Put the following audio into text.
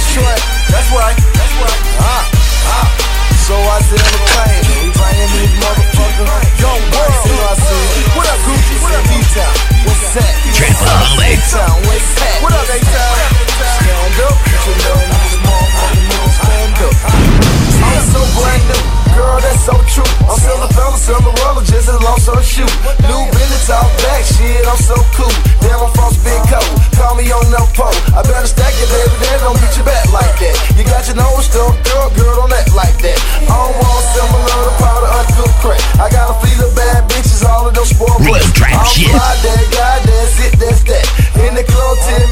Detroit. That's right. So I said, McClain, we bringing these motherfuckers. Young boys, see what I see. What up, Gucci? What up, D-Town? What's that? Trapaholics. What's that? What up, A-Town? Stand up. Put your love in this motherfucking nigga. Stand up. I'm so brand new. Girl, that's so true. I'm still a fella, still a roller, just as long so shoot. New Billy talk back, shit, I'm so cool. Damn, I'm from Big Cold. Call me on no pole. I better stack it, baby, then don't get your back like that. You got your nose stuck, girl, don't act like that. I don't want similar to powder, uncooked crack. I got a fleet of bad bitches, all of those spoiled Real brats. trap I'm shit. fly, that guy, that's it, that's that. In the club, 10